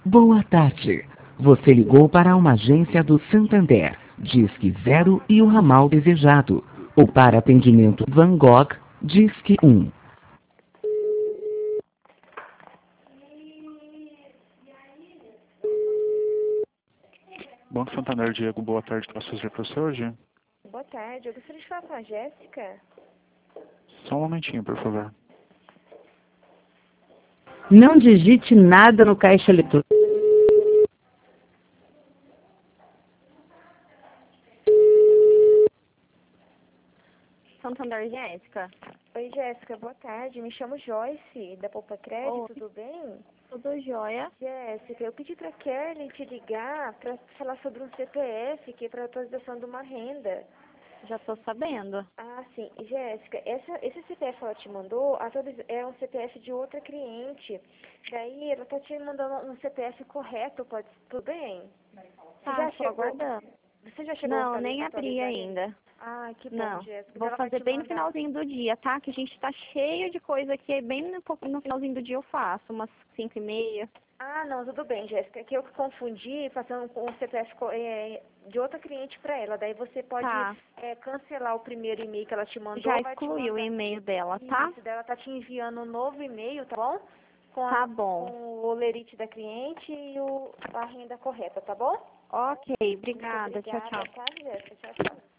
Boa tarde. Você ligou para uma agência do Santander, Disque 0 e o ramal desejado. Ou para atendimento Van Gogh, Disque 1. Banco Santander, Diego, boa tarde. Posso fazer para você hoje? Boa tarde, eu gostaria de falar com a Jéssica. Só um momentinho, por favor. Não digite nada no caixa eletrônico. Santander, Jéssica. Oi, Jéssica, boa tarde. Me chamo Joyce, da Poupa Crédito, tudo bem? Tudo jóia? Jéssica, eu pedi para Kelly te ligar para falar sobre um CPF que é para atualização de uma renda. Já tô sabendo. Ah, sim. Jéssica, esse CPF que ela te mandou é um CPF de outra cliente. Daí ela tá te mandando um CPF correto, tudo bem? Tá, tô aguardando. Você já chegou a Não, nem abri atualizar? ainda. Ah, que bom, Não, Jéssica. vou Ela vai fazer te bem no mandar. finalzinho do dia, tá? Que a gente tá cheio de coisa aqui, bem no finalzinho do dia eu faço, umas 5h30. Ah, não, tudo bem, Jéssica. É que eu confundi passando com o CPF de outra cliente para ela. Daí você pode Tá. cancelar o primeiro e-mail que ela te mandou. Já vai te excluí o mandar. e-mail dela, tá? Isso, daí ela tá te enviando um novo e-mail, tá bom? Tá bom. Com o lerite da cliente e a renda correta, tá bom? Ok, Muito obrigada. Tchau, tchau. Tá, Jéssica? Tchau, tchau.